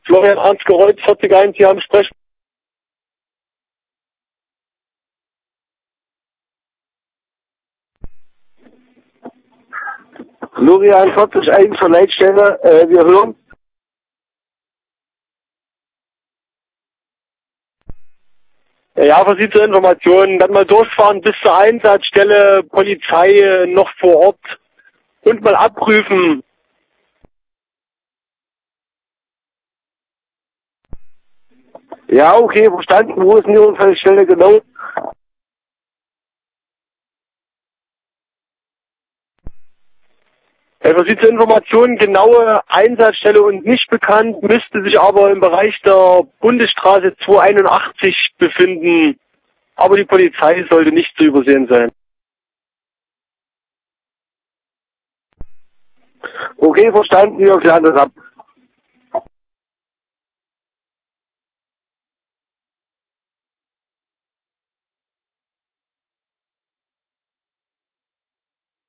Florian Ernst-Gereutz, 40-1, Sie haben Sprech. Florian 40-1 von Leitstelle, wir hören. Ja, was Sie zur Information, dann mal durchfahren bis zur Einsatzstelle, Polizei noch vor Ort und mal abprüfen. Ja, okay, verstanden. Wo ist denn Ihre Unfallstelle genau? Was Sie zur Information, genaue Einsatzstelle und nicht bekannt, müsste sich aber im Bereich der Bundesstraße 281 befinden. Aber die Polizei sollte nicht zu übersehen sein. Okay, verstanden. Wir klären das ab.